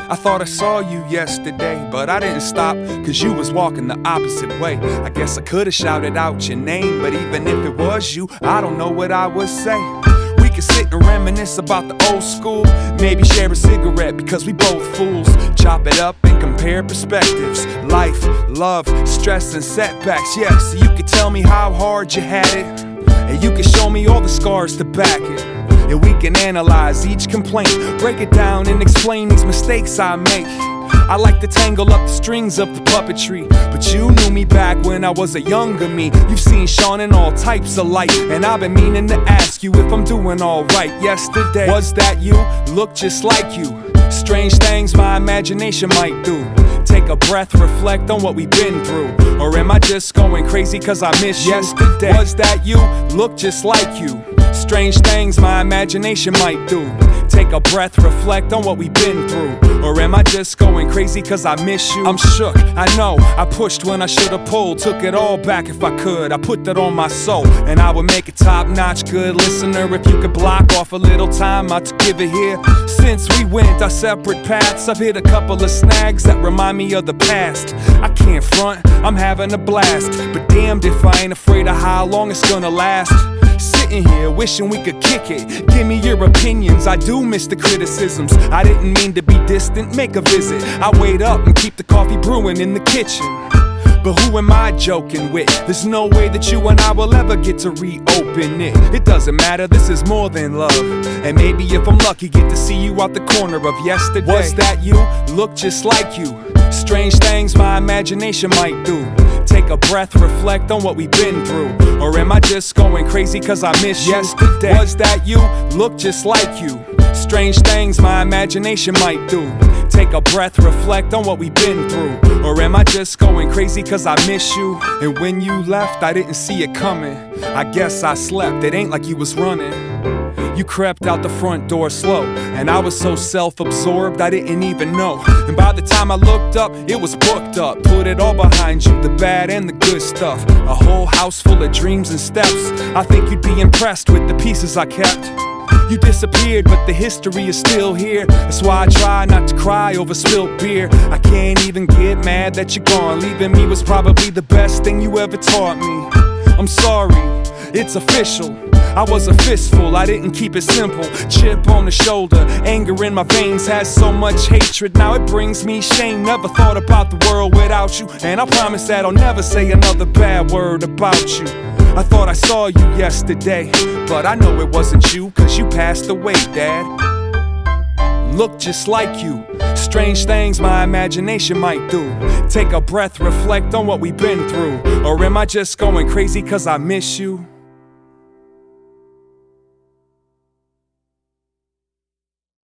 I thought I saw you yesterday, but I didn't stop, cause you was walking the opposite way. I guess I could've shouted out your name, but even if it was you, I don't know what I would say. We could sit and reminisce about the old school, maybe share a cigarette because we both fools. Chop it up and compare perspectives, life, love, stress and setbacks. Yeah, so you could tell me how hard you had it, and you can show me all the scars to back it. And we can analyze each complaint, break it down and explain these mistakes I make. I like to tangle up the strings of the puppetry, but you knew me back when I was a younger me. You've seen Sean in all types of light, and I've been meaning to ask you if I'm doing alright. Yesterday, was that you? Look just like you. Strange things my imagination might do. Take a breath, reflect on what we've been through. Or am I just going crazy cause I miss you? Yesterday, was that you? Look just like you. Strange things my imagination might do. Take a breath, reflect on what we've been through. Or am I just going crazy cause I miss you? I'm shook, I know, I pushed when I should've pulled. Took it all back if I could, I put that on my soul. And I would make a top-notch good listener if you could block off a little time out to give it here. Since we went our separate paths, I've hit a couple of snags that remind me of the past. I can't front, I'm having a blast, but damned if I ain't afraid of how long it's gonna last. Sitting here wishing we could kick it. Give me your opinions, I do miss the criticisms. I didn't mean to be distant, make a visit. I wait up and keep the coffee brewing in the kitchen. But who am I joking with? There's no way that you and I will ever get to reopen it. It doesn't matter, this is more than love. And maybe if I'm lucky, get to see you out the corner of yesterday. Was that you? Look just like you. Strange things my imagination might do. Take a breath, reflect on what we've been through. Or am I just going crazy cause I miss you? Yesterday, was that you? Look just like you. Strange things my imagination might do. Take a breath, reflect on what we've been through. Or am I just going crazy cause I miss you? And when you left, I didn't see it coming. I guess I slept, it ain't like you was running. You crept out the front door slow, and I was so self-absorbed I didn't even know. And by the time I looked up, it was booked up. Put it all behind you, the bad and the good stuff. A whole house full of dreams and steps. I think you'd be impressed with the pieces I kept. You disappeared, but the history is still here. That's why I try not to cry over spilled beer. I can't even get mad that you're gone. Leaving me was probably the best thing you ever taught me. I'm sorry, it's official. I was a fistful, I didn't keep it simple. Chip on the shoulder, anger in my veins has so much hatred. Now it brings me shame, never thought about the world without you. And I promise that I'll never say another bad word about you. I thought I saw you yesterday, but I know it wasn't you, cause you passed away, Dad. Look just like you. Strange things my imagination might do. Take a breath, reflect on what we've been through. Or am I just going crazy cause I miss you?